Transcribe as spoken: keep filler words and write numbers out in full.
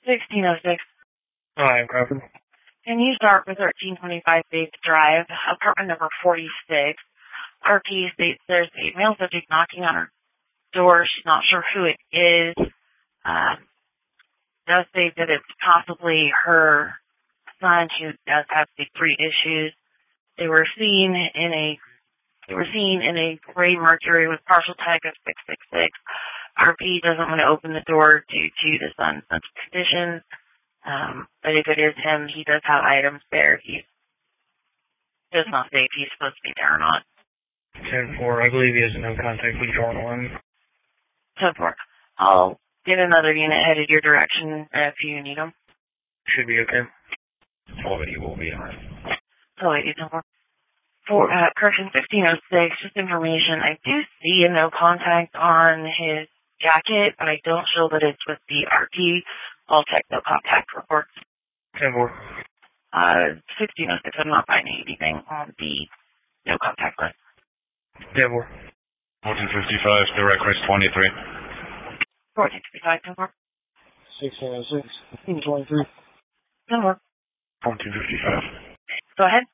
sixteen oh six. Hi, Crawford. Can you start with thirteen twenty-five Faith Drive, apartment number forty-six? R P states there's a male subject knocking on her door. She's not sure who it is. Uh, does say that it's possibly her son who does have big three issues. They were seen in a they were seen in a gray Mercury with partial tag of six six six. R P doesn't want to open the door due to the son's mental condition. Um, but if it is him, he does have items there. He's just not safe. He's supposed to be there or not. ten four, I believe he has no contact with your one. ten four. I'll get another unit headed your direction if you need them. Should be okay. Already will be alright. So wait, ten four. For, uh, correction fifteen oh six, just information. I do see a no contact on his jacket, but I don't show that it's with the R P. I'll check no contact reports. ten four. Uh, sixteen oh six, I'm not finding anything on the no contact list. ten four. fourteen fifty-five, direct request twenty-three. fourteen fifty-five, ten four. sixteen oh six, twenty-three. ten four. fourteen fifty-five. Go ahead.